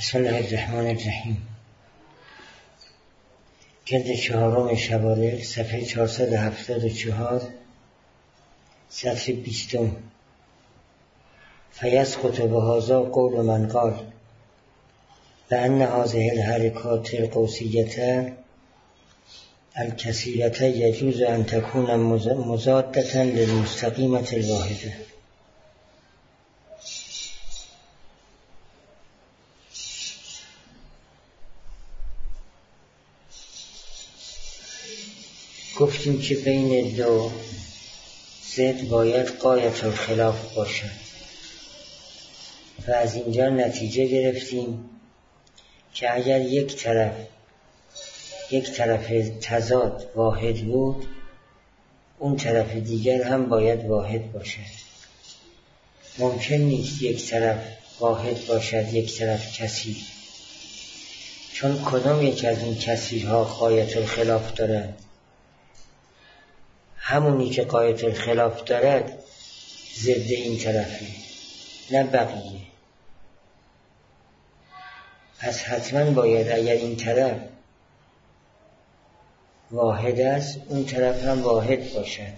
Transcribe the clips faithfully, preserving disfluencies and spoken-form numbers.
بسم الله الرحمن الرحیم. جلد چهارم شبارق صفحه چهارصد و هفتاد و چهار سطر بیستم. فیسقط بهذا قول من قال بأن هذه الحرکات القوسیة الکثیرة یجوز ان تكون مضادة للمستقیمة الواحده. گفتیم که بین دو ضد باید غایت الخلاف باشد و از اینجا نتیجه گرفتیم که اگر یک طرف یک طرف تضاد واحد بود، اون طرف دیگر هم باید واحد باشد. ممکن نیست یک طرف واحد باشد یک طرف کثیر، چون کدام یک از این کثیرها غایت الخلاف دارد؟ همونی که غایت الخلاف دارد ضد این طرفه، نه بقیه. پس حتما باید اگر این طرف واحد است، اون طرف هم واحد باشد،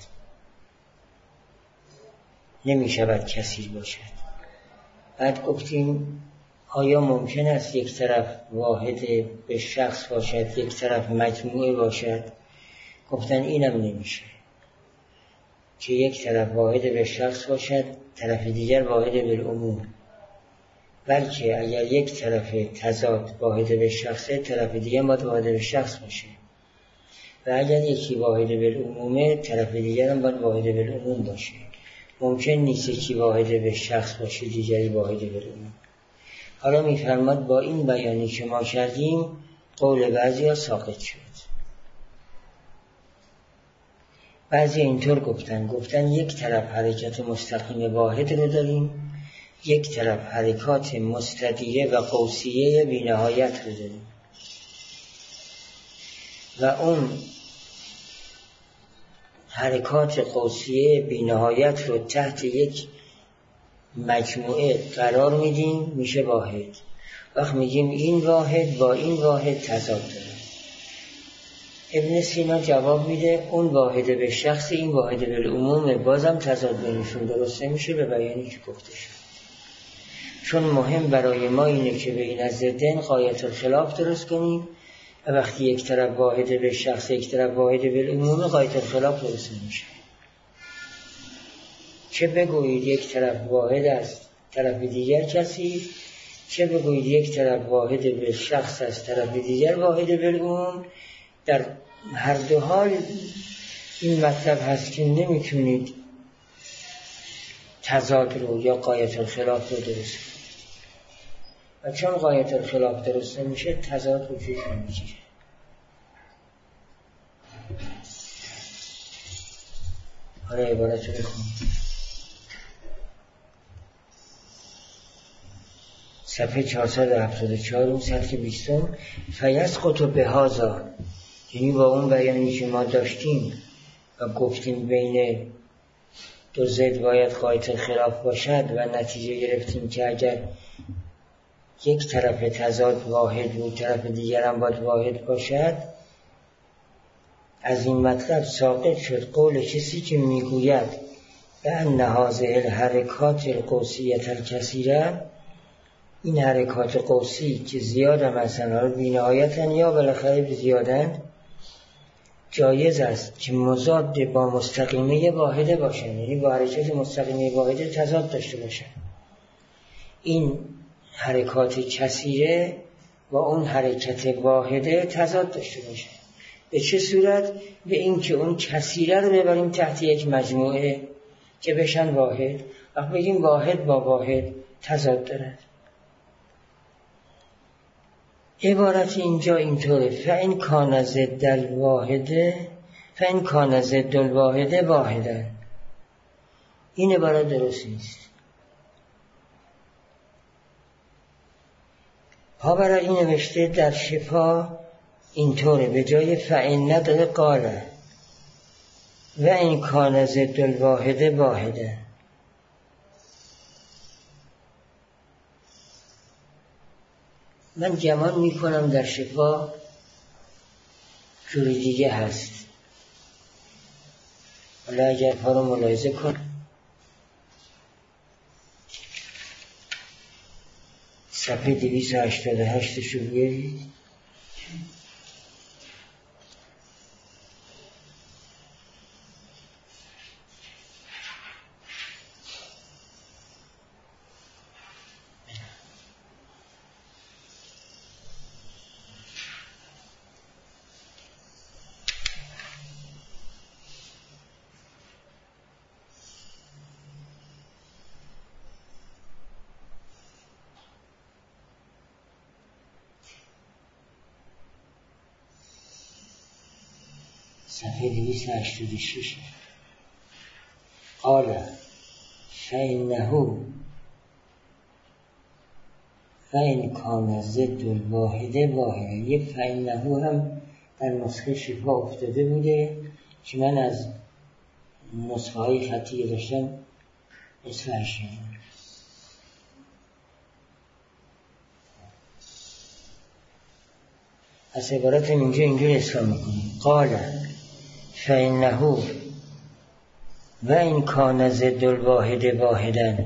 نمی شود کثیر باشد. بعد گفتیم آیا ممکن است یک طرف واحد به شخص باشد یک طرف مجموعه باشد؟ گفتن اینم نمیشه که یک طرف واحد به شخص باشد طرف دیگر واحد بالعموم، بلکه اگر یک طرف تضاد واحد به شخصه، طرف دیگر باید واحد به شخص باشه، و اگر یکی واحد بالعمومه، طرف دیگر هم باید واحد بالعموم باشه. ممکن نیست یکی واحد به شخص باشه دیگری واحد بالعموم. حالا میفرماد با این بیانی که ما کردیم قول بعضی ها ساقط شد. بعضی اینطور گفتن گفتن یک طرف حرکت مستقیم واحد رو داریم، یک طرف حرکات مستدیره و قوسیه بی نهایت رو داریم، و اون حرکات قوسیه بی نهایت رو تحت یک مجموعه قرار میدیم، میشه واحد. وقت میگیم این واحد با این واحد تضاد داره. ابن سینا جواب میده اون واحد به شخص این واحد به العمومه، بازم تضاد بینشون درست نمیشه به بیانی که گفته شد. چون مهم برای ما اینه که بین از ضدین غایت الخلاف درست کنیم، و وقتی یک طرف واحد به شخص یک طرف واحد به العمومه، غایت الخلاف درست نمیشه. چه بگویید یک طرف واحد است طرف دیگر کثیر، چه بگویید یک طرف واحد به شخص است طرف دیگر واحد به العموم، در هر دو حال این مطلب هست که نمیتونید تضاد رو یا غایت الخلاف رو درست کنید، و چون غایت الخلاف درست نمیشه تضاد رو وجود نمیگیره. حالا عبارت رو بخونید. صفحه چهارصد و هفتاد و چهار اون سطر بیستم. فیسقط بهذا، یعنی با اون بیانی که ما داشتیم و گفتیم بین دو ضد باید غایت الخلاف باشد، و نتیجه گرفتیم که اگر یک طرف تضاد واحد بود طرف دیگر هم باید واحد باشد، از این مطلب ساقط شد قول کسی که میگوید بأن هذه الحرکات القوسیة الکثیرة، این حرکات قوسی که زیاد هم مثلا رو بی نهایتن یا بالاخره زیادن، جایز است که مضاد با مستقیمه واحده باشن، یعنی با حرکت مستقیمه واحده تضاد داشته باشن. این حرکات کثیره با اون حرکت واحده تضاد داشته باشن. به چه صورت؟ به این که اون کثیره رو ببریم تحت یک مجموعه که بشن واحد. وقت بگیم واحد با واحد تضاد دارد. عبارت اینجا اینطوره: فإن کان ضد الواحده فإن کان ضد الواحده واحدا. این عبارت درست نیست. پابرقی نوشته در شفا اینطوره، به جای فإن نداره قاله و این کان ضد الواحده واحده. من گمان میکنم در شفا جوری دیگه هست. حالا اگر پا رو ملاحظه کن، صفحه دویست و هشتاد و هشت شو بیارید. صفحه دویست و هشتاد و شش. قال فإنه فإن کان ضد الواحد واحد. یک فإنه هم در نسخه شفا افتاده بوده که من از نسخه های خطی داشتم اصلاحش شدیم. از عبارت اینجا اینجور اصلاح میکنیم. قال فإنه و این کان ضد الواحد واحدا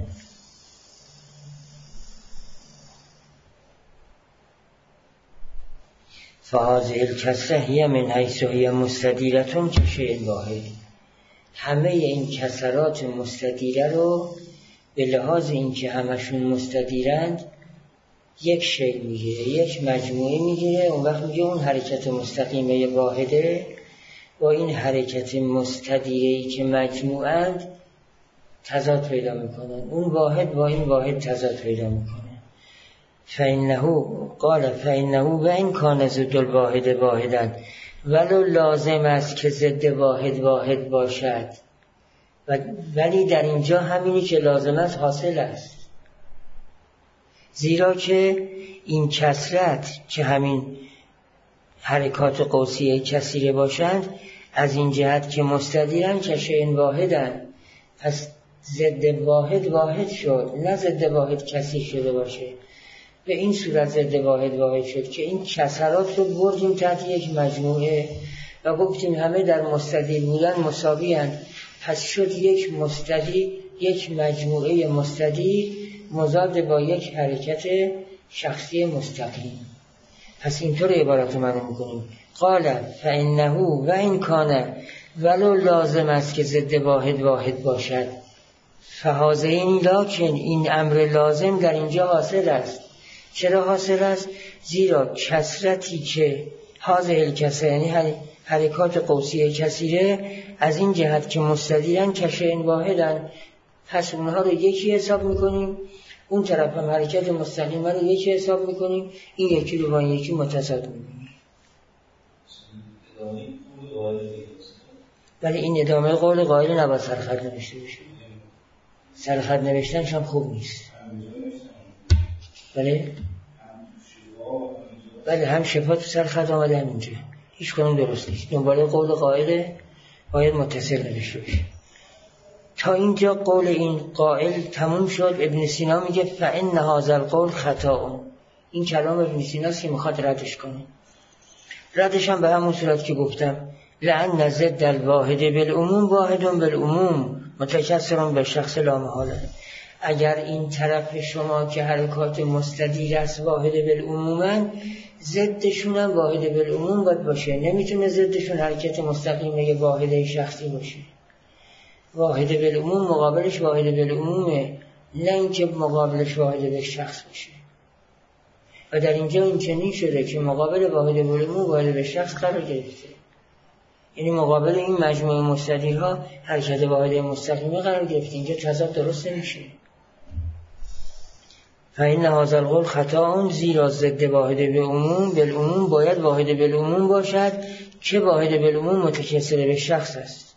فهذه الکسره هی من حیث هی مستدیرتون کشیء واحد. همه این کسرات مستدیره رو به لحاظ اینکه همشون مستدیرند یک شی میگیره، یک مجموعه میگیره. اون وقت میگه اون حرکت مستقیمه واحده با این حرکت مستدیره‌ای که مجموعند تضاد پیدا میکنن. اون واحد با این واحد تضاد پیدا میکنه. فإنه قال فإنه و این کان ضد الواحد واحدا، ولو لازم است که ضد واحد واحد باشد، ولی در اینجا همینی که لازم است حاصل است. زیرا که این کسرت که همین حرکات قوسیه کثیره باشند از این جهت که مستدیرن کشیء واحدن، پس ضد واحد واحد شد، نه ضد واحد کثیر شده باشه. به این صورت ضد واحد واحد شد که این کسرات رو بردیم تحت یک مجموعه و گفتیم همه در مستدیر بودن مساوی هستند. پس شد یک مستدیر، یک مجموعه مستدیر مضاد با یک حرکت شخصی مستقیم. پس اینطور عبارت منو میکنیم. قال فإنه و این کانه ولو لازم است که ضد واحد واحد باشد، فهذین لکن این امر لازم در اینجا حاصل است. چرا حاصل است؟ زیرا کسرتی که هذه الکسره یعنی حرکات قوسیه کثیره از این جهت که مستدیرن کشیء واحدن، پس اونها رو یکی حساب میکنیم، اون طرف هم حرکت مستقیمه رو یکی حساب میکنیم، این یکی رو با یکی متصاد میکنیم. ولی این ادامه قول قائل نباید سرخط نوشته بشه. سرخط نوشتنش هم خوب نیست. بله بله هم شفا تو سرخط آمده هم اینجا هیچ کنون درست نیست. دنباله قول قائل باید متصل نوشته بشه. تا اینجا قول این قائل تموم شد. ابن سینا میگه فإن هذا القول خطا. این کلام ابن سیناست که میخواد ردش کنه. ردش هم به همون صورت که گفتم، لأن ضد الواحد بالعموم واحد بالعموم متکثر به شخص لا محاله. اگر این طرف شما که حرکات مستدیر است واحد بالعمومن، ضدشون هم واحد بالعموم باید باشه. نمیتونه ضدشون حرکت مستقیمه واحد شخصی باشه. واحد بالعموم مقابلش واحد بالعمومه، نه اینکه مقابلش واحد به شخص باشه. و در اینجا این چنین شده که مقابل واحد بالعموم واحد به شخص قرار گرفته. یعنی مقابل این مجموعه مستدیرها حرکت واحد مستقیمه قرار گرفته. اینجا تضاد درست نمیشه. فإن هذا القول خطا، زیرا ضد واحد بالعموم بالعموم باید واحد بالعموم باشد که واحد بالعموم متکثر به شخص است.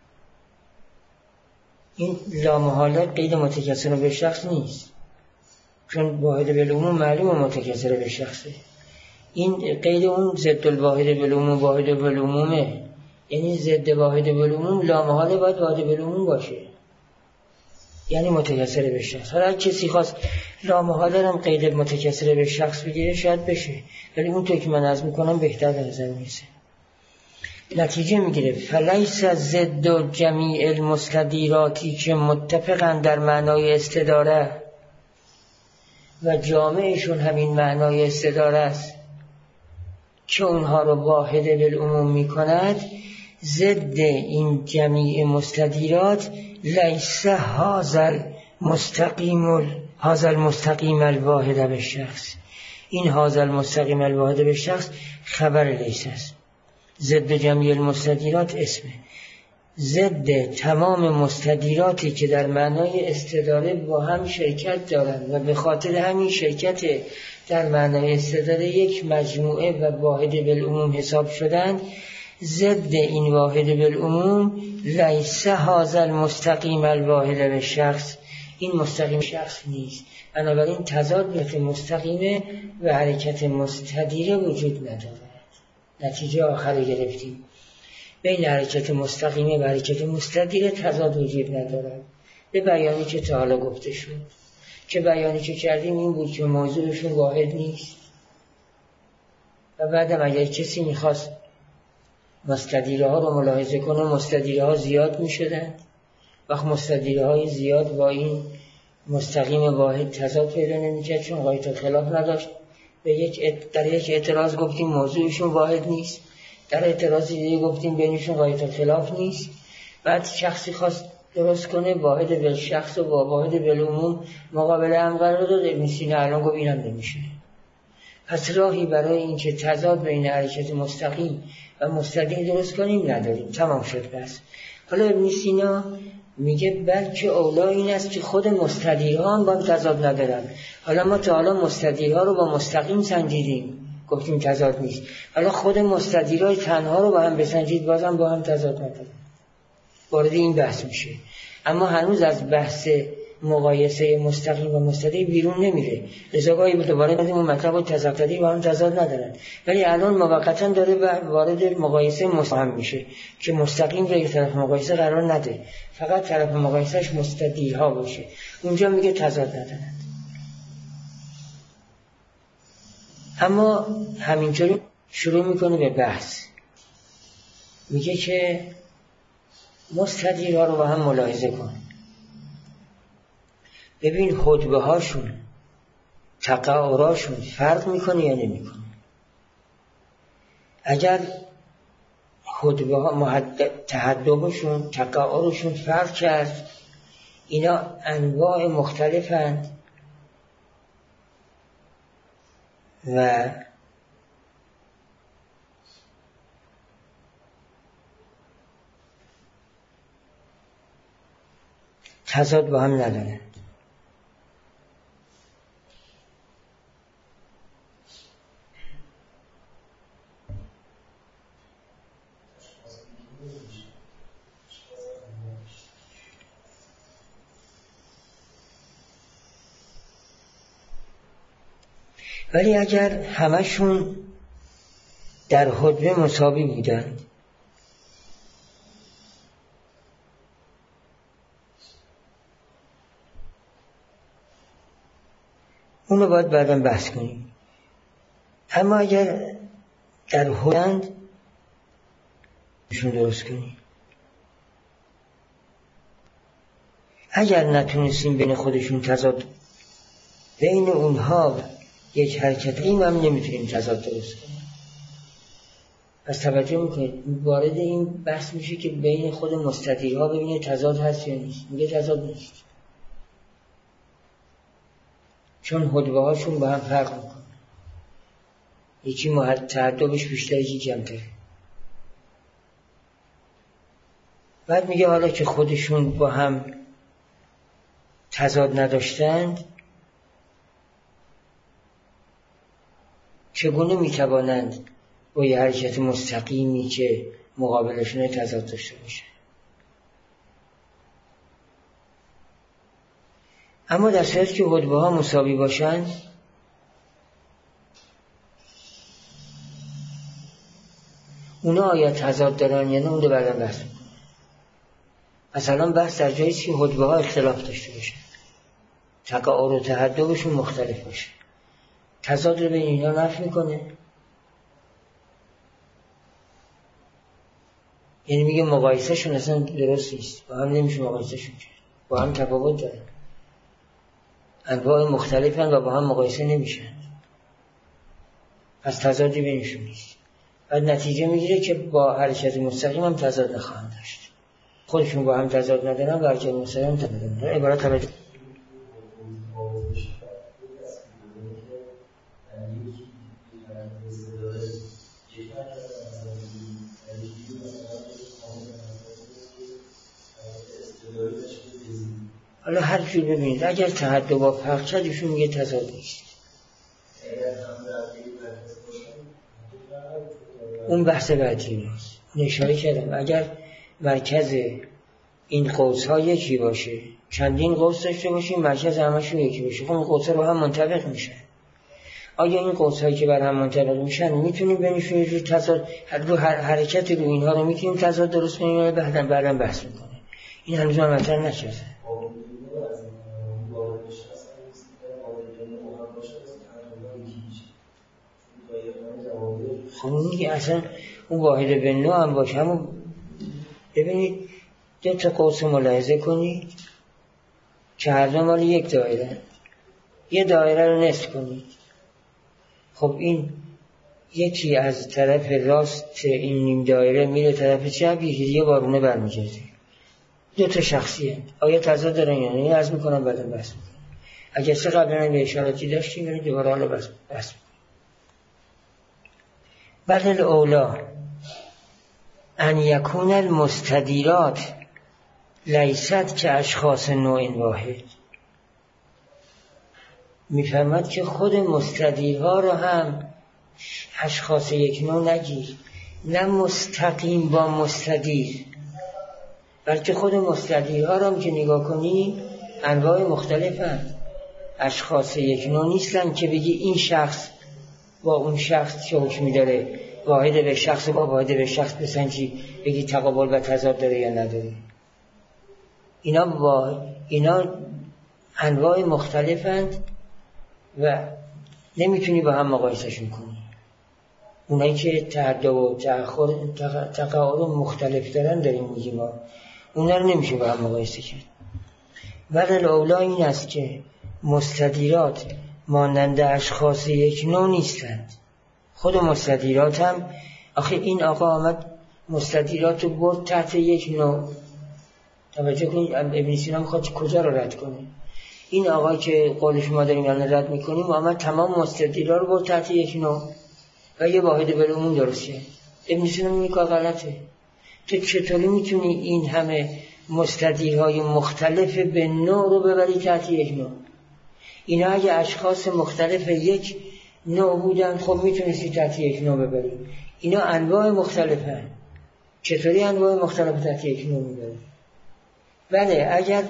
این لامحاله قید متکثر به شخص نیست، چون واحد بالعموم معلوم متکثر به شخصه. این قید اون ضد الواحد بالعموم واحد بالعمومه، یعنی ضد واحد بالعموم لامحاله باید واحد بالعموم باشه. یعنی متکثر به شخص. حالا کسی خواست لامحاله هم قید متکثر به شخص بگیره شاید بشه، ولی اون طور که من عرض میکنم بهتر به نظر میرسه. نتیجه میگیره فلیس ضد و جمیع المستدیراتی که متفقن در معنای استداره و جامعشون همین معنای استداره است که اونها رو واحد بالعموم میکند، ضد این جمیع مستدیرات لیس هازل مستقیم هازل مستقیم الواحد به شخص. این هازل مستقیم الواحد به شخص خبر لیس است. ضد جمیع المستدیرات اسمه، ضد تمام مستدیراتی که در معنای استداره با هم شرکت دارند و به خاطر همین شرکت در معنای استداره یک مجموعه و واحد بالعموم حساب شدند. ضد این واحد بالعموم لیس هذا المستقیم الواحد به شخص، این مستقیم شخص نیست. بنابراین تضاد بین مستقیمه و حرکت مستدیره وجود ندارد. نتیجه آخر گرفتیم، بین حرکت مستقیمه و حرکت مستدیره تضاد وجود ندارد. به بیانی که تا حالا گفته شد، که بیانی که کردیم این بود که موضوعشون واحد نیست. و بعدم اگر کسی میخواست مستدیره ها رو ملاحظه کنه، مستدیره ها زیاد میشدند. وقت مستدیره های زیاد با این مستقیم واحد تضاد پیدا نمیکرد، چون قایت خلاف نداشت. به یک در یک اعتراض گفتیم موضوعشون واحد نیست، در اعتراض دیگه گفتیم بینشون قایت خلاف نیست. بعد شخصی خواست درست کنه واحد بل شخص و واحد بل عموم مقابله هم قرار داد، ابن سینا الان گفت اینم نمیشه. پس راهی برای اینکه تضاد بین حرکت مستقیم و مستدیر درست کنیم نداریم. تمام شد بس. حالا ابن سینا میگه بلکه اولا این است که خود مستدیرها هم با هم تضاد ندارن. حالا ما تا حالا مستدیرها رو با مستقیم سنجیدیم، گفتیم تضاد نیست. حالا خود مستدیرهای تنها رو با هم بسنجید، بازم با هم تضاد ندارن. وارد این بحث میشه. اما هنوز از بحث مقایسه مستقیم و مستدیر بیرون نمیره. لذا گاهی دوباره میگیم اون مطلب و تضادی با هم تضاد ندارن، ولی الان موقتا داره وارد مقایسه مستقیم میشه که مستقیم رو یک طرف مقایسه قرار نده، فقط طرف مقایسهش مستدیرها باشه. اونجا میگه تضاد ندارن. اما همینطوری شروع میکنه به بحث، میگه که مستدیرها رو با هم ملاحظه کن، ببین حجبه هاشون تقاعراشون فرق میکنه یا نمیکنه. اگر حجبه ها تحدبشون تقاعرشون فرق کرد، اینا انواع مختلفند و تضاد با هم ندارن. ولی اگر همشون در حجبه مساوی بودند، اونو باید بعداً بحث کنیم. اما اگر در حجبند شون درست کنیم، اگر نتونستیم بین خودشون تضاد بین اونها یک حرکت این هم نمیتونیم تضاد درست کنیم. پس توجه میکنید وارد این بحث میشه که بین خود مستدیرها ببینه تضاد هست یا نیست. میگه تضاد نیست، چون حجبه هاشون با هم فرق میکنه. یکی تعددش بیشتر، یکی کمتره. بعد میگه حالا که خودشون با هم تضاد نداشتند، چگونه میتوانند با یه حرکت مستقیمی که مقابلشون تضاد داشته باشه؟ اما در صورتی که حجبه ها مساوی باشند، اونا آیا تضاد دارن یا نه، اون رو بعدا بحث میکنن. مثلا بحث در جایی که حدبه ها اختلاف داشته باشه، تقاعد و تحدبشون مختلف باشه، تضاد رو بین اینا نفی میکنه؟ یعنی میگه مقایسه شون اصلا درست نیست، با هم نمیشه مقایسه شون کرد، با هم تفاوت دارن، انواع مختلفن و با هم مقایسه نمیشن، پس تضادی بینشون نیست. بعد نتیجه میگیره که با حرکت مستقیم هم تضاد نخواهند داشت، خودشون با هم تضاد ندارن و حرکت مستقیم تضاد ندارن. عبارت توجه حالا هر جور ببینید، اگر تحدث با فرق شد ایشون میگه تضاد نیست. اون بحث بعدی نیست. اشاره کردم اگر مرکز این قوس ها یکی باشه، چندین قوس داشته باشیم، مرکز همشون یکی باشه، خب این قوس ها با هم منطبق میشن. آیا این قوس هایی که بر هم منطبق میشن میتونیم بینشون یه تضاد رو حرکت رو اینها رو میتونیم تضاد درست کنیم یا بعدا بعداً بحث میکنه؟ این هنوز من مطرح نشده. خب میگه اصلا اون واحد به نوع هم باشه. همون ببینید دو تا قوس ملاحظه کنید که هر دو مال یک دایره، یه دایره رو نصف کنید. خب این یکی از طرف راست این نیم دایره میره طرف چپ، یکی یه بارونه برمیگرده. دو تا شخصیه، آیا تضاد دارن یا نه؟ عرض میکنم بعدا بحث میکنم. اگر سه قبلا به اشاراتی داشتیم برید دوباره حالا بحث بحث بل الاولا ان یکون المستدیرات لیست که اشخاص نوع واحد. میفرماد که خود مستدیرها رو هم اشخاص یک نوع نگیر، نه مستقیم با مستدیر، بلکه خود مستدیرها رو هم که نگاه کنی انواع مختلفن، اشخاص یک نوع نیستن که بگی این شخص با اون شخص چه حکمی داره، واحد به شخص با واحد به شخص بسنجی بگی تقابل و تضاد داره یا نداره. اینا با اینا انواع مختلفند و نمیتونی با هم مقایسهشون کنی. اونایی که تعدد و تأخر تقاعد مختلف دارن داریم میگیم ما، اونا رو نمیشه با هم مقایسه کرد. ولی اولا این است که مستدیرات مانند اشخاص یک نوع نیستند. خود مستدیرات هم آخه این آقا آمد مستدیرات رو برد تحت یک نوع. توجه کنید ابن سینا میخواد کجا رو رد کنه؟ این آقا که قولش ما داریم الان رد میکنیم آمد تمام مستدیرات رو برد تحت یک نوع و یه واحد بالعموم درست کرد. ابن سینا میگه که غلطه. تو چطوری میتونی این همه مستدیرهای مختلف به نوع رو ببری تحت یک نوع؟ اینا اگه اشخاص مختلف یک نوع بودن خب میتونستی تحت یک نوع ببری. اینا انواع مختلفن، چطوری انواع مختلف تحت یک نوع میبری؟ بله اگر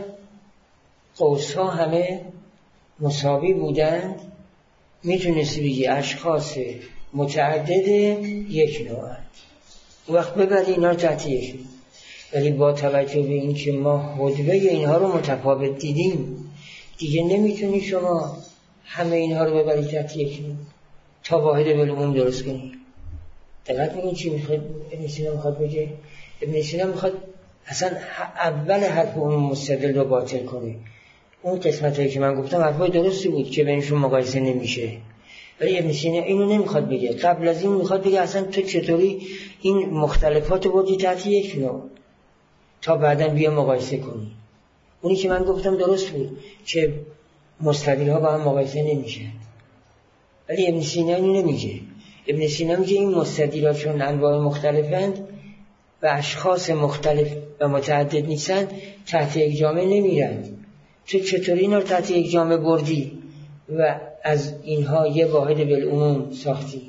قوس ها همه مساوی بودند میتونستی بگی اشخاص متعدد یک نوع هست، وقت ببری اینا رو تحت یک نوع. ولی با توجه به این که ما حدبه اینها رو متفاوت دیدیم دیگه نمیتونی شما همه اینها رو ببری تحت یک نوع تا واحد بالعموم درست کنی. دقت میکنی چی میخواد ابن سینا میخواد بگه؟ ابن سینا میخواد اصلا اول حرف اون مستدل رو باطل کنه. اون قسمت هایی که من گفتم حرفای درستی بود که بینشون مقایسه نمیشه، ولی ابن سینا اینو نمیخواد بگه. قبل از این میخواد بگه اصلا تو چطوری این مختلفات رو بردی تحت یک نوع تا بعداً بیا مقایسه کنی. اونی که من گفتم درست بود که مستدل‌ها با هم مقایسه نمیشه، ولی ابن سینا اینو نمیگه. ابن سینا میگه این مستدل‌ها چون انواع مختلفند و اشخاص مختلف و متعدد نیستن تحت یک جامعه نمیرند. تو چطوری اینا رو تحت یک جامعه بردی و از اینها یه واحد بالعموم ساختی؟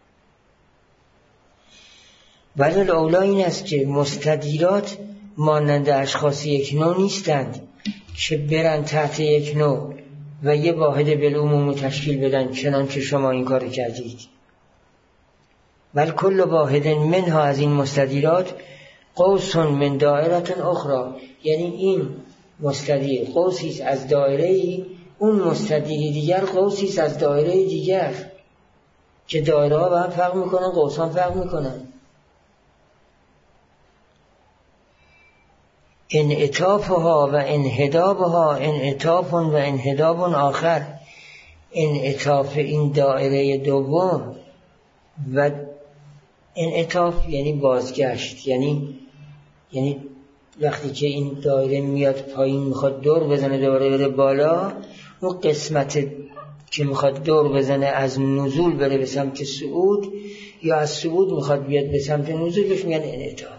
ولی الاولا این است که مستدیرات مانند اشخاص یک نوع نیستند که برن تحت یک نوع و یه واحد بالعموم تشکیل بدن چنان که شما این کار کردید. بل کل واحد منها از این مستدیرات قوس من دائره اخرى، یعنی این مستدیر قوسی است از دایره ای، اون مستدیر دیگر قوسی است از دایره دیگر، که دایره ها با هم فرق میکنن، قوس ها فرق میکنن. انعطافها و انحدابها انعطاف و انحداب آخر. انعطاف این دایره دوم و انعطاف یعنی بازگشت، یعنی یعنی وقتی که این دایره میاد پایین میخواد دور بزنه دوباره بره بالا، اون قسمت که میخواد دور بزنه از نزول بره به سمت صعود یا از صعود میخواد بیاد به سمت نزول، بهش میگن انعطاف.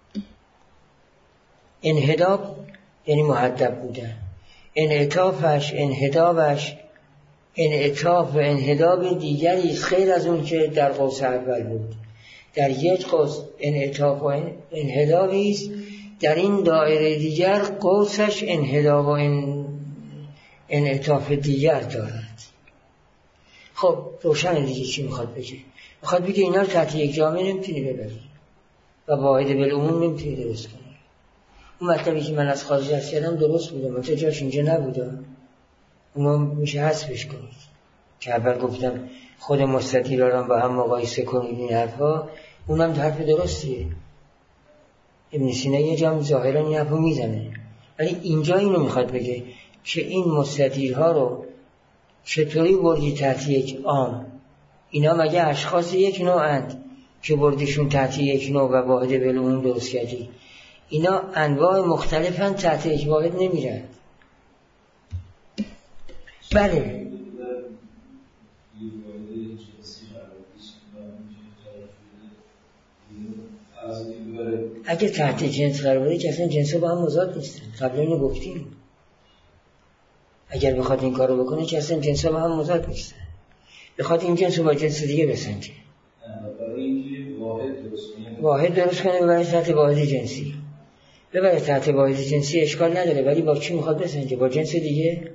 انحداب یعنی مهدب بودن. انعطافش انحدابش انعطاف و انحداب دیگری است غیر از اون که در قوس اول بود. در یک قوس انعطاف و انحدابی است، در این دایره دیگر قوسش انحداب و انعطاف دیگر دارد. خب روشن دیگه چی میخواد بگه؟ میخواد بگه اینا رو تحت یک جامعه نمیتونی ببری و واحد بالعموم نمیتونی درست کنی. اون مطلبی که من از خارج درس کردم درست بودم، منتها جاش اینجا نبودم، اونو میشه حذفش کنید. که اول گفتم خود مستدیران را با هم مقایسه کنید، این حرفا اونم حرف درستیه. ابن سینا یه جا ظاهرا این حرفو میزنه، ولی اینجا اینو میخواد بگه که این مستدیرها رو چطوری بردی تحت یک عام؟ اینا مگه اشخاص یک نوعند که بردیشون تحت یک نوع و واحد بالعموم درست کردی؟ اینا انواع مختلفن، تحت یک واحد نمیرن. بله اگه تحت جنس قرار بده که اصلا جنس با هم مضاد نیستن، قبلا اینو گفتیم. اگر بخواد این کارو بکنه که اصلا جنس با هم مضاد نیستن، بخواد این جنس رو با جنس دیگه بسنجه، واحد درست کنه ببره تحت واحد جنسی، ببره تحت واحد جنسی اشکال نداره، ولی با چی میخواد بسنجه؟ با جنس دیگه؟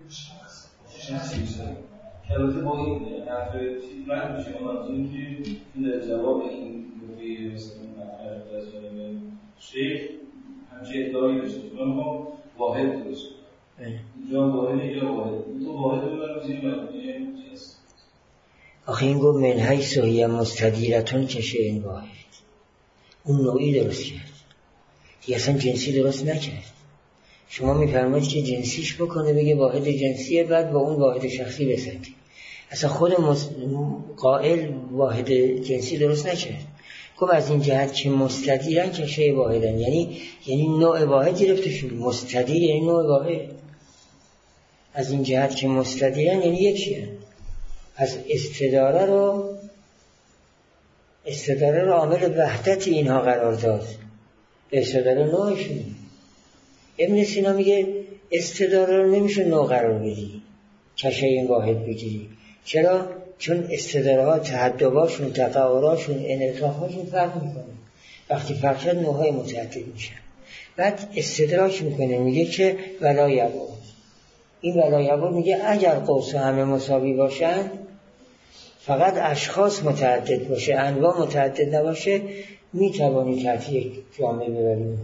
البته با این حرف چیز رد میشه، اما از این که این جواب این نوعی مطرح از جانب شیخ همچه ادعایی داشته اما واحد درست اینجا واحد یا واحد تو واحد ببرم زیر مجموعه جنس. آخه این گفت من حیث هی مستدیرتون که شیء واحد، اون نوعی درست کرد دیگه، اصلا جنسی درست نکرد. شما میفرمایید که جنسیش بکنه بگه واحد جنسیه، بعد با اون واحد شخصی بسنجه. اصلا خود مز... قائل واحد جنسی درست نکرد. گفت از این جهت که مستدیرن که شیء واحدن، یعنی یعنی نوع واحد گرفته شد. مستدیر یعنی نوع واحد. از این جهت که مستدیرن یعنی یکیه. از استداره رو استداره رو عامل وحدت اینها قرار داد، استداره نوعشون. ابن سینا میگه استداره رو نمیشه نوع قرار بدی که شیء واحد بگیری. چرا؟ چون استداره ها تحدباشون، تقاوراشون، انعطافاشون فرق میکنه. وقتی فرق شد نوعهای متعدد میشن. بعد استدراک میکنه میگه که ولا یبود. این ولا یبود میگه اگر قوس همه مساوی باشن، فقط اشخاص متعدد باشه، انواع متعدد نباشه، میتوانی تحت یک جامعه ببریم.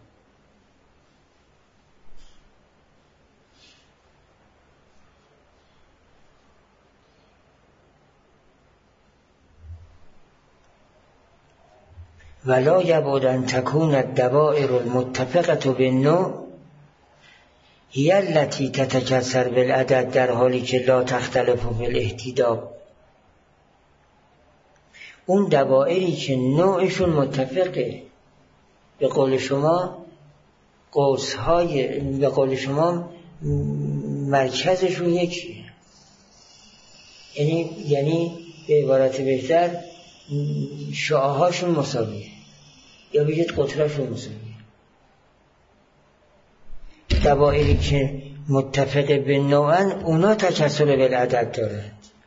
ولا یبود ان تکون الدوائر المتفقه بالنوع هی التي تتکثر بالعدد، در حالی که لا تختلف بالاحتداب. اون دوائری که نوعشون متفقه، به قول شما قوس‌های، به قول شما مرکزشون یکیه، یعنی یعنی به عبارت بهتر شعاع‌هاشون مساویه، یا بگید قطرشون مساویه. دوائری که متفق به نوعن اونا تکثر بالعدد دارند.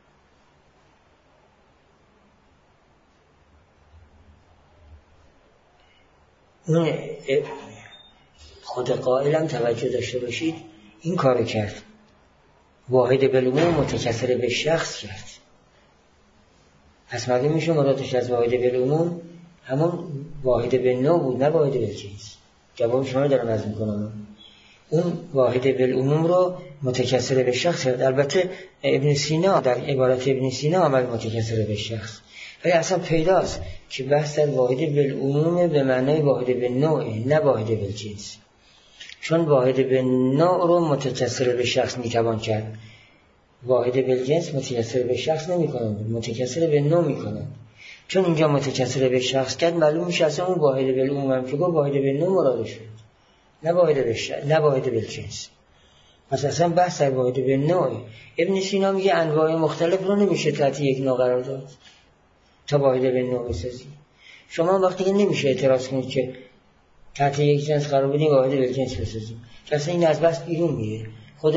اون خود قائلم توجه داشته باشید این کارو کرد، واحد بالعموم متکثر به شخص کرد. پس معلوم میشه مرادش از واحد بالعموم همون واحد بالنوع بود نه واحد بالجنس. جواب شما دارم عرض میکنم. اون واحد بالعموم رو متکثر به شخص. البته ابن سینا در عبارت ابن سینا آمد متکثر به شخص، ولی اصلا پیداست که بحث در واحد بالعموم به معنای واحد بالنوع نه واحد بالجنس، چون واحد بالنوع رو متکثر به شخص میتوان کرد، واحد بالجنس متکثر به شخص نمیکنند، متکثر به نوع میکنند. چون اینجا متکثر به شخص کرد معلوم میشه اصلا اون واحد بالعموم هم که گفت واحد بالنوع مراد شد، نه واحد بالشخص نه واحد بالجنس. پس اصلا بحث در واحد بالنوع. ابن سینا میگه انواع مختلف رو نمیشه تحت یک نوع قرار داد تا واحد بالنوع بسازی. شما وقتی که نمیشه اعتراض کنید که تحت یک جنس قرار بدیم واحد بالجنس بسازیم، که اصلا این از بحث بیرون میره. خود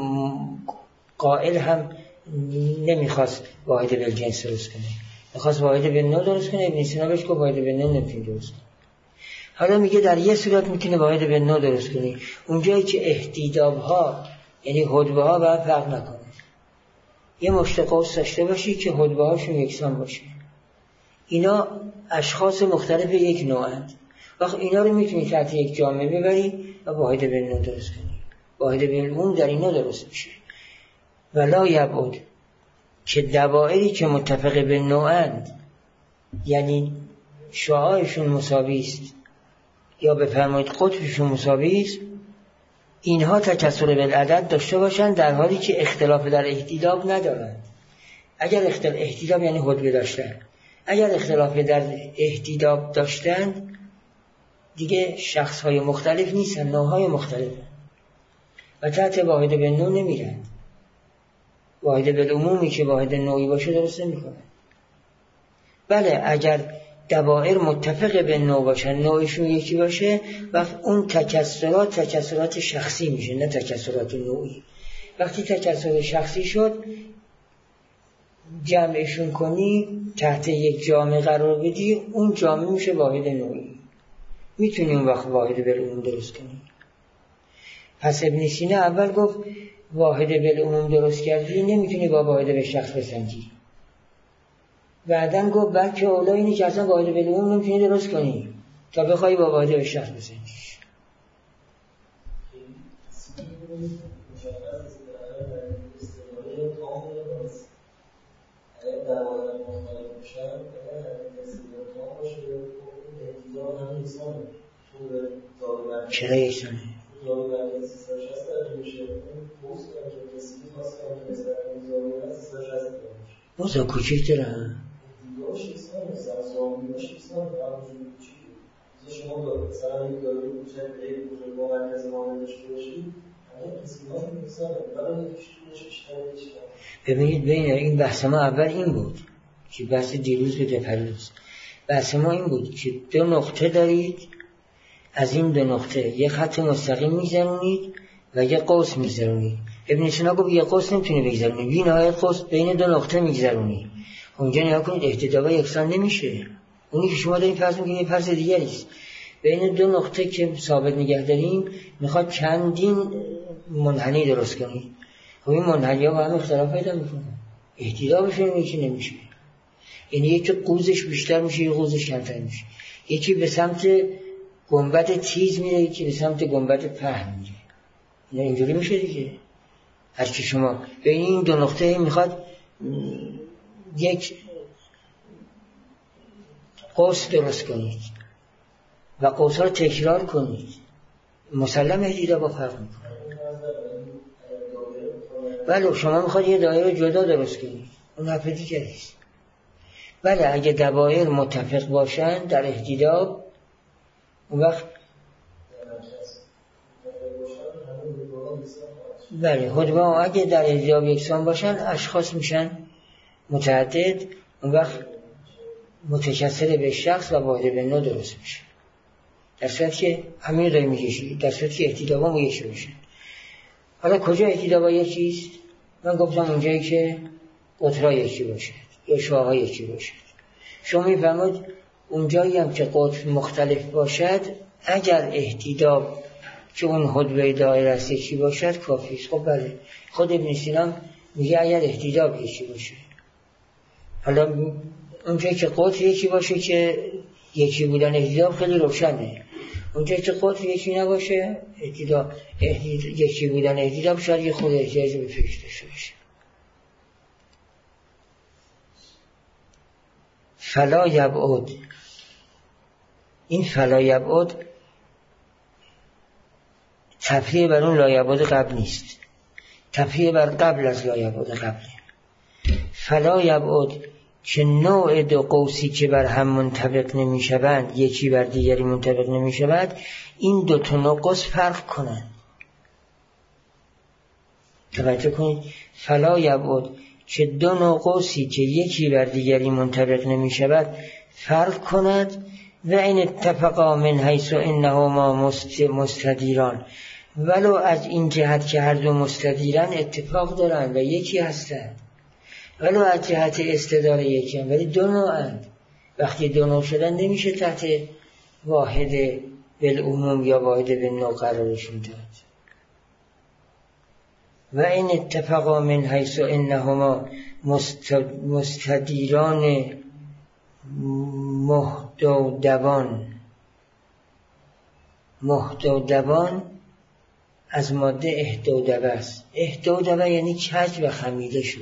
قائل هم نمیخواست واحد بالجنس درست کنه، میخواست واحد بالنوع درست کنه. ابن سینا بهش گفت واحد بالنوع نمیتونی درست کنی. حالا میگه در یه صورت میتونه واحد بالنوع درست کنی، اونجایی که احتیداب ها یعنی حدبه ها باید فرق نکنه. یه مشت قوس داشته باشی که حدبه هاشون یکسان باشه، اینا اشخاص مختلف یک نوعند، وقت اینا رو میتونی تحت یک جامعه ببری و واحد بالنوع درست کنی. واحد بالعموم در اینا درست میشه. ولا یبعد که دوائری که متفق به نوعند، یعنی شعاعشون مساوی است یا بفرمایید قطبشون مساوی است، اینها تکثر بالعدد داشته باشن در حالی که اختلاف در احتیداب ندارند. اگر اختلاف احتیداب یعنی حدبه داشتن، اگر اختلاف در احتیداب داشتند دیگه شخص‌های مختلف نیستن، نوع‌های مختلفن و تحت واحد بالنوع نمیرن. واحد بالعمومی که واحد نوعی باشه درست نمی‌کنه. بله اگر دوائر متفق به نوع باشن، نوعشون یکی باشه، وقت اون تکثرات تکثرات شخصی میشه نه تکثرات نوعی. وقتی تکثر شخصی شد جمعشون کنی تحت یک جامعه قرار بدی، اون جامعه میشه واحد نوعی، میتونی اون وقت واحد بالعموم درست کنی. پس ابن سینا اول گفت واحد بالعموم درست کردی نمیتونی با واحد به شخص بسنجی، بعدن گفت بلکه اولا اینی که اصلا واحد بالعموم نمیتونی درست کنی تا بخوای با واحد به شخص بسنجیش. چرا یکسانه؟ بازا کوچیک دارم شما با مثلا یک داروی کوچک به یک بزرگوار مرکز معامله داشته باشید، همه قسمات می‌سازه برای یکیش بیشتر بیشتر. ببینید بین این بحث ما اول این بود که بحث دیروز به دپروز بحث ما این بود که دو نقطه دارید، از این دو نقطه یک خط مستقیم می‌زنید و یک قوس می‌زنید. ابن سینا گفت یک قوس نمی‌تونی بگذرونی، بی نهایت قوس بین دو نقطه می‌گذرونی. اونجا نگاه کنید احتدابا یکسان نمیشه. اونی که شما دارین فرض می‌کنید فرض دیگری است. بین دو نقطه که ثابت نگه داریم میخواد چندین منحنی درست کنید. خب این منحنی ها با هم اختلاف پیدا میکنه، احتدابشون یکی نمیشه. یعنی یکی قوزش بیشتر میشه یکی قوزش کمتر میشه، یکی به سمت گنبد تیز میره یکی به سمت گنبد پهن میره. اینا اینجوری میشه دیگه. هر چی شما بین این دو نقطه میخواد یک قوس درست کنید و قوس ها رو تکرار کنید، مسلم احتیدا با فرق میکنه. بله شما میخواد یه دایره جدا درست کنید، اون حرف دیگه است. بله اگه دوائر متفق باشن در احتیداب اون وقت بله حدبه اگه در احتیداب یکسان باشن اشخاص میشن متعدد، اون وقت متکثر به شخص و واحد به نوع درست میشه. در صورت که همین رو داریم میکشید، در صورت که احتیدابا هم یکی باشن. حالا کجا احتیدابا یکیست؟ من گفتم اونجایی که قطرها یکی باشد یا شعاعها یکی باشد. شما میفهمید اونجایی هم که قطر مختلف باشد اگر احتیداب که اون حدبه دایره است یکی باشد کافی است. خب بله خود ابن سینا میگه اگر احتیداب یکی باشه. حالا اونجایی که قطر یکی باشه که یکی بودن اهتداب خیلی روشنه. اونجا که قطر یکی نباشه اهتداب، یکی بودن اهتداب شاید یه خود احتیاج به فکر داشته باشه. فلا یبعد، این فلا یبعد تفریع بر اون لا یبعد قبل نیست، تفریع بر قبل از لا یبعد قبله. فلا یبعد که نوع دو قوسی که بر هم منطبق نمی شوند، یکی بر دیگری منطبق نمی شود، این دو تا نقص فرق کنند. توجه کنید، فلا یبعد که دو نوع قوسی که یکی بر دیگری منطبق نمی شود فرق کند. و این اتفقا من حیث انهما مستدیران، ولو از این جهت که هر دو مستدیران اتفاق دارند و یکی هستند، ولو از جهت استدار یکی هم، ولی دو نوعند. وقتی دو نوع شدن نمیشه تحت واحد بالعموم یا واحد بالنوع قرارشون داد. و این اتفاقا من حیث انهما مستدیران محدودبان، محدودبان از ماده احدودبه است. احدودبه یعنی کج و خمیده شد.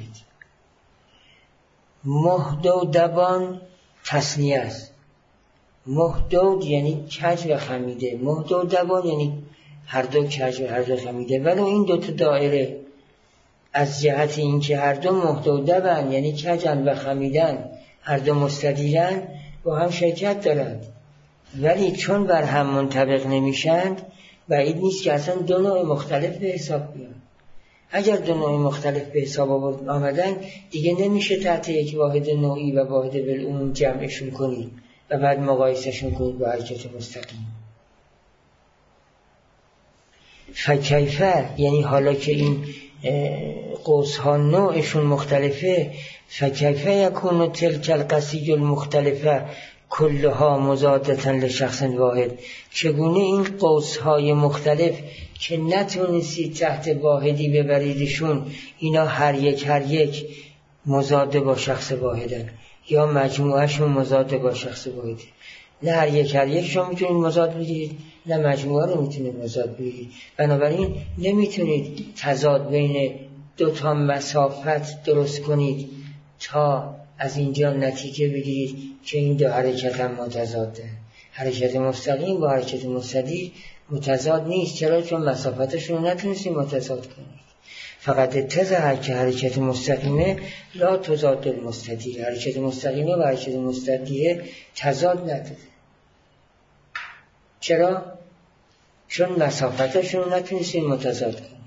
محدودبان تثنیه است. محدود یعنی کج و خمیده، محدودبان یعنی هر دو کج و هر دو خمیده. ولو این دو تا دایره از جهت اینکه هر دو محدودبن یعنی کجن و خمیدن، هر دو مستدیرن، با هم شرکت دارند، ولی چون بر هم منطبق نمیشند بعید نیست که اصلا دو نوع مختلف به حساب بیان. اگر دو نوع مختلف به حساب آمدن دیگه نمیشه تحت یک واحد نوعی و واحد بالعموم جمعشون کنید و بعد مقایسهشون کنید با حرکت مستقیم. فکیفه یعنی حالا که این قوس ها نوعشون مختلفه، فکیفه یکون تلک القصی المختلفه کلها مضادتا لشخص واحد، چگونه این قوس های مختلف که نتونسید تحت واحدی ببریدشون، اینا هر یک هر یک مضاد با شخص واحدن یا مجموعهشون مضاد با شخص واحده. نه هر یک هر یک شما میتونید مضاد بگیرید، نه مجموعه رو میتونید مضاد بگیرید. بنابراین نمیتونید تضاد بین دو تا مسافت درست کنید تا از اینجا نتیجه بگیرید که این دو حرکت هم متضاده. حرکت مستقیم با حرکت مستدیر متضاد نیست. چرا؟ چون مسافتشون نتونستید متضاد کنید. فقط اتضاح که حرکت مستقیمه لا تضاد المستدیر، حرکت مستقیمه و حرکت مستدیره تضاد نداره. چرا؟ چون مسافتشون نتونستید متضاد کنید.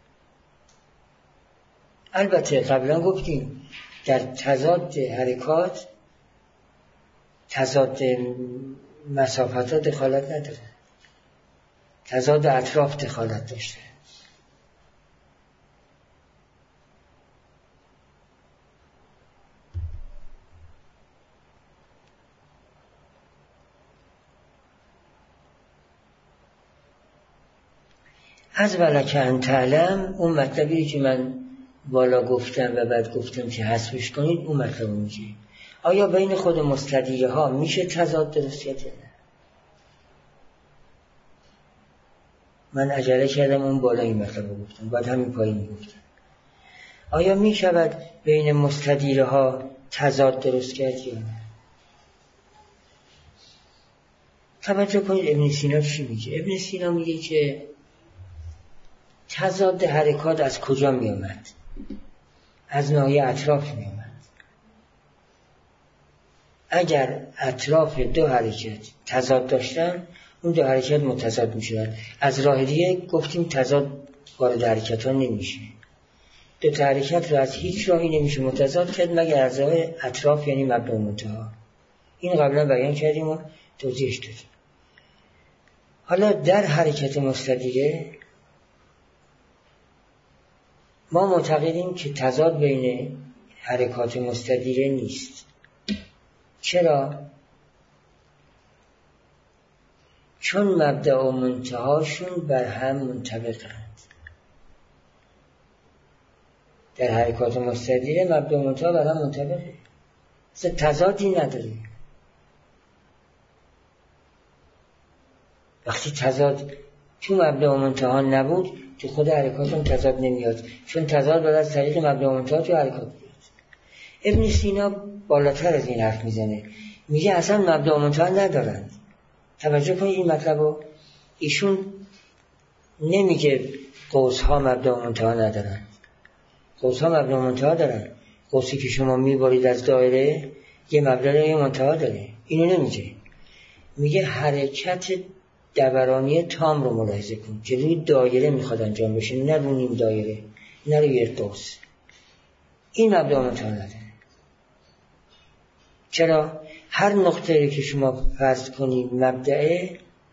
البته قبلا گفتیم در تضاد حرکات تضاد مسافت ها دخالت نداره، تضاد اطراف دخالت داشته. از ولکه ان تعلم، اون مطلبی که من بالا گفتم و بعد گفتم که حذفش کنید، اون مطلب میگه آیا بین خود مستدیره ها میشه تضاد درست یا نه؟ من عجله کردم اون بالا این مطلب گفتم، بعد همین پایین گفتم. آیا میشود بین مستدیره ها تضاد درست کرد یا نه؟ توجه کنید ابن سینا چی میگه. ابن سینا میگه که تضاد حرکات از کجا می آمد؟ از ناحیه اطراف می آمد. اگر اطراف دو حرکت تضاد داشتن، اون دو حرکت متضاد می شدن. از راه دیگه گفتیم تضاد وارد حرکت ها نمیشه. دو تا حرکت رو از هیچ راهی نمیشه متضاد کرد مگر از راه اطراف، یعنی مبدا و منتها. این قبلا بیان کردیم و توضیحش دادیم. حالا در حرکت مستدیره ما معتقدیم که تضاد بین حرکات مستدیره نیست. چرا؟ چون مبدأ و منتهاشون بر هم منطبقند. در حرکات مستدیره مبدأ و منتها بر هم منطبقه، اصلا تضادی نداره. وقتی تضاد تو مبدا و منتها نبود تو خود حرکات هم تضاد نمیاد، چون تضاد باید از طریق مبدا و منتها تو حرکات بیاد. ابن سینا بالاتر از این حرف میزنه، میگه اصلا مبدا و منتها ندارند. توجه کنید این مطلبو، ایشون نمیگه قوس ها مبدا و منتها ندارن، قوس ها مبدا و منتها دارن. قوسی که شما میبارید از دایره یه مبدا و یه منتها داره، اینو نمیگه. میگه حرکت دورانی تام رو ملاحظه کن که روی دایره میخواد انجام بشه، نه روی نیم دایره، نه روی قوس. این مبدا و منتها نداره. چرا؟ هر نقطه‌ای که شما فرض کنید مبدأه،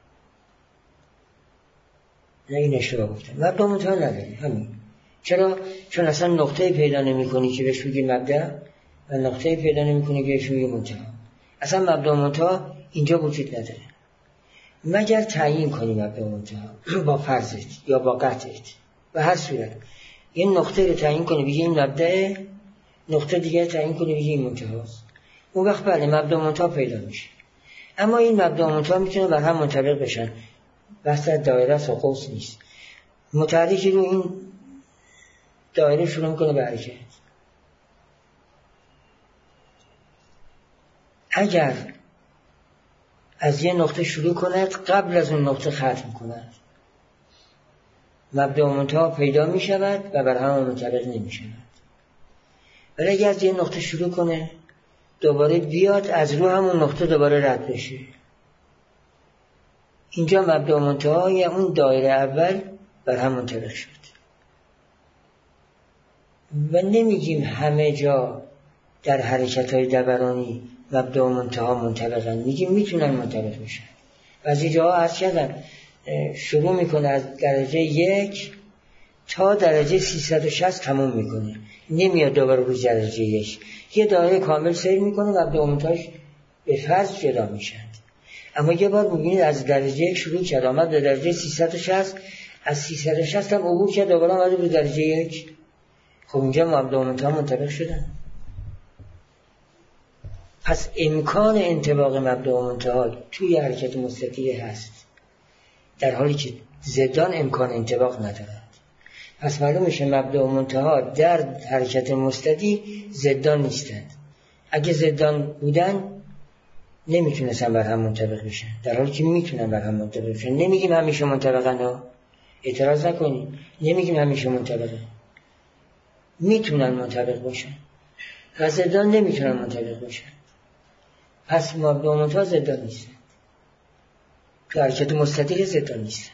نه این اشتباه گفتم، مبدا و منتها نداره همین. چرا؟ چون اصلا نقطه‌ای پیدا نمی‌کنی که بهش بگی مبدأ و نقطه‌ای پیدا نمی‌کنی که بهش بگی منتها. اصلا مبدا و منتها اینجا وجود نداره، مگر تعیین کنی مبدا و منتها با فرضت یا با قطعت. و هر صورت یه نقطه رو تعیین کنی بگی این مبدأ، نقطه دیگه تعیین کنی بگی این منتهاست، اون وقت بله مبدا و منتها پیدا میشه. اما این مبدا و منتها میتونه بر هم منطبق بشن، بحث دایره است و قوس نیست. متحرکی رو این دایره شروع میکنه به حرکت، اگر از یه نقطه شروع کند قبل از اون نقطه ختم کند، مبدا و منتها پیدا میشود و بر هم منطبق نمیشود. ولی اگر از یه نقطه شروع کنه دوباره بیاد از رو همون نقطه دوباره رد بشه، اینجا مبدا و منتها یا اون دایره اول بر هم منطبق شد. و نمیگیم همه جا در حرکت‌های دورانی مبدا و منتها منطبقن، میگیم میتونن منطبق بشن. بعضی جاها عرض کردم شروع میکنه از درجه یک تا درجه سیصد و شصت تموم میکنه، نمیاد دوباره روی درجه یک، یه دایره کامل سیر میکنه و مبدا و منتهاش به فرض جدا میشن. اما یه بار ببینید از درجه یک شروع کرد آمد به درجه سیصد و شصت، از سیصد و شصت هم عبور کرد دوباره آمد به درجه یک، خب اینجا مبدا و منتها منطبق شدن. پس امکان انطباق مبدا و منتها توی حرکت مستطیل هست، در حالی که ضدان امکان انطباق ندارد. پس معلوم میشه مبدا و منتها در حرکت مستطیل ضدان نیستند. اگه ضدان بودن نمیتونستن بر هم منطبق بشن، در حالی که میتونن بر هم منطبق بشن. نمیگیم همیشه منطبقن ها، اعتراض نکنید، نمیگیم همیشه منطبقن، میتونن منطبق باشن و ضدان نمیتونن منطبق باشن. پس مبدا و منتها ضدان نیستن، تو حرکت مستطیل ضدان نیستن.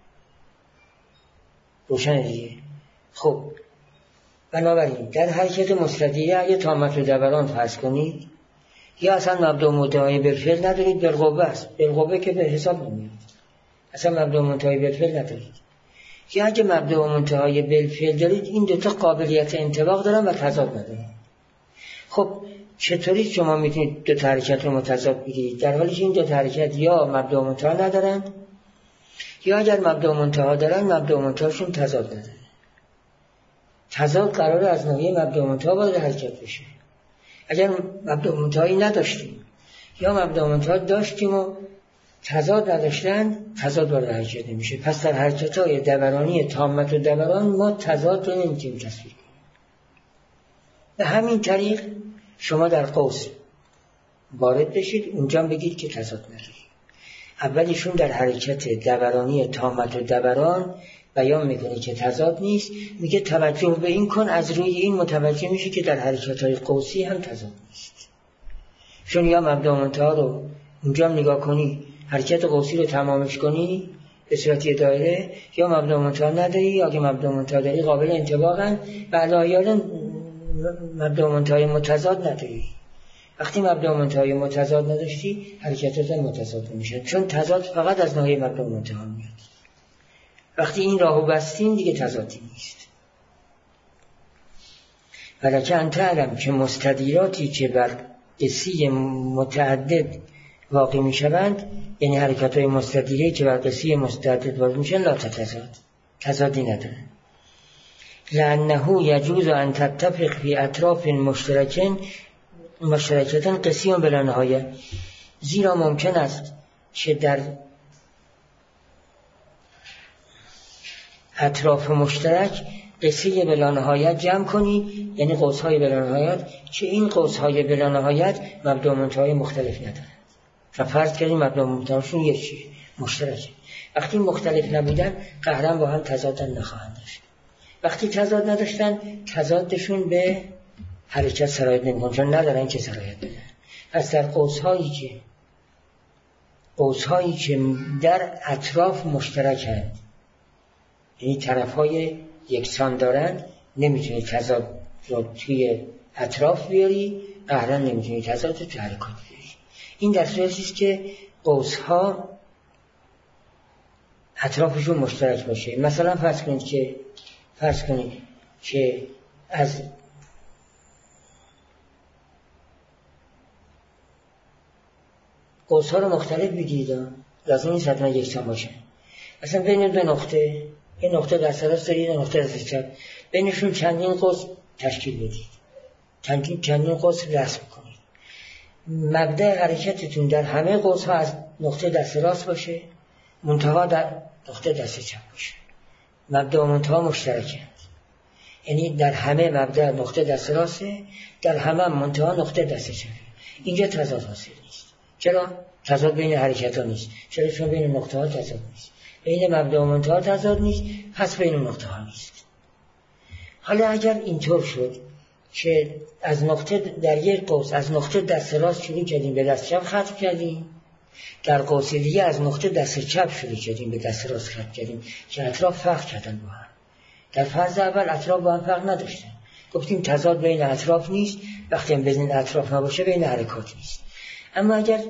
روشن دیگه؟ خب بنابراین در حرکت مستطیل اگه تامت و دوران فرض کنید، یا اصلا مبدا و منتهای بالفعل ندارید، بالقوه است، بالقوه که به حساب نمیاد، اصلا مبدا و منتهای بالفعل ندارید. یا اگه مبدا و منتهای بالفعل دارید، این دوتا قابلیت انطباق دارن و تضاد ندارن. خب چطوری شما میتونید دو حرکت رو متضاد بگیرید در حالی که این دو حرکت یا مبدا و منتها ندارن، یا اگر مبدا و منتها دارن مبدا و منتهاشون تضاد نداره. تضاد قراره از ناحیه مبدا و منتها وارد حرکت بشه. اگر مبدا و منتهایی نداشتیم یا مبدا و منتها داشتیم و تضاد نداشتن، تضاد وارد حرکت نمیشه. پس در حرکت‌های دورانی تامت و دوران ما تضاد رو نمیتونیم تصویر کنیم. به همین طریق شما در قوس وارد بشید، اونجا بگید که تضاد نداری. اولیشون در حرکت دورانی تامت و دوران بیان میکنه که تضاد نیست، میگه توجه به این کن، از روی این متوجه میشه که در حرکت‌های قوسی هم تضاد نیست. چون یا مبدا و منتها رو اونجا نگاه کنی، حرکت قوسی رو تمامش کنی به صورت دایره، یا مبدا و منتها نداری، یا اگه مبدا و منتها داری قابل انطباقن، بعد آیارن مبدا و منتهای متضاد نداری. وقتی مبدا و منتهای متضاد نداشتی، حرکتات متضاد میشه، چون تضاد فقط از ناحیه مبدا و منتها میاد. وقتی این راهو بستیم دیگه تضادی نیست. ولکن تعلم که مستدیراتی که بر قسی متعدد واقع میشوند، یعنی حرکت‌های مستدیره که بر قسی متعدد واقع میشن، لا تتضاد، تضادی ندارن. لأنه يجوز أن تتفق في أطراف مشتركين مشترکتن قسیم بلا نهایه، زیرا ممکن است که در اطراف مشترک قصه بلا نهایت جمع کنی، یعنی قوس‌های بلا نهایت، که این قوس‌های بلا نهایت مبدا و منتهای مختلف ندارند و فرض کردیم مبدا و منتهاشون یکیه، مشترکه. وقتی مختلف نبودن قهرن با هم تضاد نخواهند داشت. وقتی تضاد نداشتن تضادشون به حرکت سرایت نمی‌کنه، چون ندارن که سرایت بدن. پس در قوس‌هایی که قوس‌هایی که در اطراف مشترکند، یعنی طرف‌های یکسان دارند، نمیتونی تضاد رو توی اطراف بیاری، قهرن نمیتونی تضاد رو توی حرکات بیاری. این در صورتی است که قوس‌ها اطرافشون مشترک باشه. مثلا فرض کنید که فرض کنید که از قوس‌ها رو مختلف بگیرید، لازم نیست حتما یکسان باشه. مثلا بین دو نقطه، این نقطه دست راست دارید، این نقطه دست چپ، بینشون چندین قوس تشکیل بدید، چندین چندین قوس رسم کنید. مبدأ حرکتتون در همه قوس‌ها از نقطه دست راست باشه، منتها در نقطه دست چپ باشه. مبدأ و منتها مشترکند، یعنی در همه مبدأ نقطه دست راسته، در همه منتها نقطه دست چپه. اینجا تضاد حاصل نیست. چرا؟ تضاد بین حرکت‌ها نیست. چرا؟ چون بین نقطه‌ها تضاد نیست. بین مبدأ و منتها تضاد نیست، پس بین نقطه‌ها نیست. حالا اگر اینطور شد که از نقطه در یک قوس از نقطه دست راست شروع کردیم به دست چپ ختم کردیم، در قوس دیگه از نقطه دست چپ شروع کردیم به دست راست ختم کردیم، که اطراف فرق کردن با هم. در فرض اول اطراف با هم فرق نداشتن، گفتیم تضاد بین اطراف نیست، وقتی هم بین اطراف نباشه بین حرکات نیست. اما اگر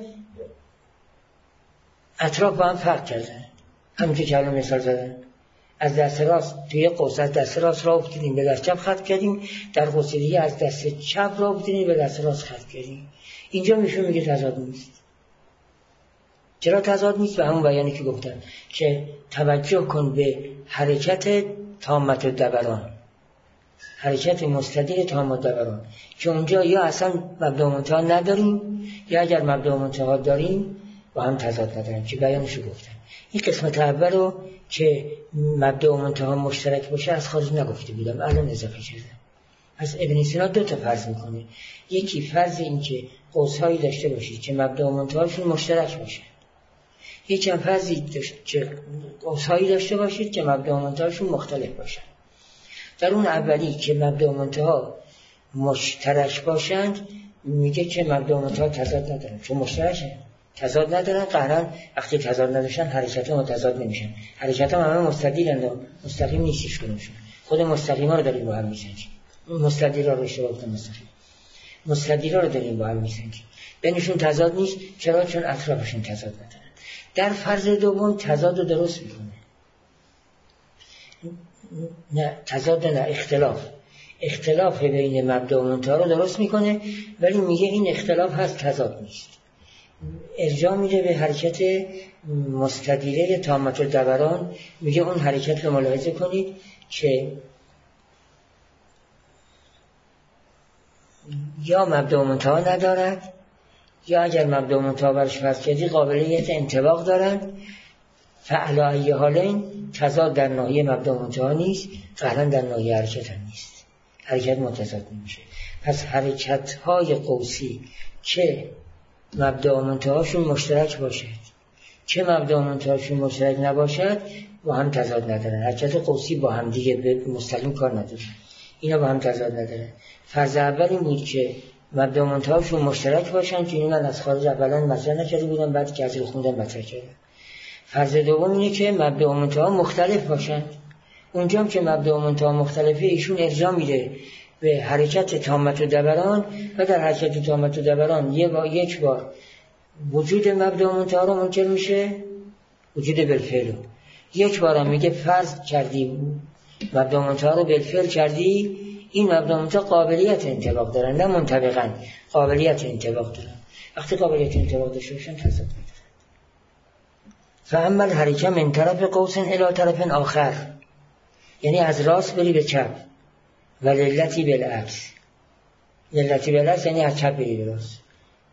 اطراف با هم فرق کردن، همون که الان مثال زدن، از دست راست توی قوس از دست راست را افتادیم به دست چپ خط کردیم، در قوس دیگه از دست چپ را افتادیم به دست راست خط کردیم، اینجا میشون میگه تضاد نیست. چرا تضاد نیست؟ به همون بیانی که گفتم که توجه کن به حرکت تامت الدوران، حرکت مستدیر تام الدوران، که اونجا یا اصلا مبدا و منتها نداریم، یا اگر مبدا و منتها داریم با هم تضاد نداریم، که بیانشو گفتم. این قسمت اول رو که مبدا و منتها مشترک باشه از خارج نگفته بودم، الان اضافه کردم. پس ابن سینا دو تا فرض میکنه. یکی فرض این که قوس‌هایی داشته باشید که مبدا و منتهاشون مشترک باشه، یکی هم فرضی که قوس‌هایی داشته باشید که مبدا و منتهاشون مختلف باشن. در اون اولی که مبدا و منتها مشترک باشند میگه که مبدا و منتها تضاد ندارن، چون مشترکن تضاد ندارن، قهرن وقتی تضاد نداشتن حرکت‌ها متضاد نمیشن. حرکت‌ها همه مستدیرن و مستقیم نیستش کنشون. خود مستقیما رو داریم با هم میسنجیم، مستدیرا رو اشتباه گفتم، مستقیم مستدیرا رو داریم با هم میسنجیم، بینشون تضاد نیست. چرا؟ چون اطرافشون تضاد ندارن. در فرض دوم تضاد رو درست میکنه، نه تضاد نه، اختلاف اختلاف بین مبدا و منتها رو درست میکنه، ولی میگه این اختلاف هست تضاد نیست. ارجاع میده به حرکت مستدیره تامت الدوران، میگه اون حرکت رو ملاحظه کنید که یا مبدا و منتها ندارد، یا اگر مبدا و منتها برش فرض کردی قابلیت انطباق دارند. فعلی ای حالین تضاد در ناحیه مبدا و منتها نیست، قهرن در ناحیه حرکت هم نیست، حرکت متضاد نمیشه. پس حرکت های قوسی که مبدا و منتهاشون مشترک باشد، چه مبدا و منتهاشون مشترک نباشد، با هم تضاد ندارن. حرکت قوسی با هم دیگه به مستقیم کار نداره، اینا با هم تضاد نداره. فرض اول این بود که مبدا و منتهاشون مشترک باشن، که من از خارج اولا مطرح نکرده بودم، بعد که از رو خوندم مطرح کردم. فرض دوم اینه که مبدا و منتها مختلف باشن. اونجا که مبدا و منتها مختلفه، ایشون ارجاع میده به حرکت تامت الدوران، و در حرکت تامت الدوران یه با یک بار وجود مبدا و منتها رو منکر میشه، وجود بالفعل. یک بار هم میگه فرض کردی مبدا و منتها رو بالفعل کردی، این مبدا و منتها قابلیت انطباق دارن، نه منطبقاً، قابلیت انطباق دارن. وقتی قابلیت انطباق داشته باشن تضاد ندارن. فاما الحرکه من طرف قوس الی طرف آخر، یعنی از راست بری به چپ، و للتی بالعکس، للتی بالعکس یعنی از چپ بری به راست.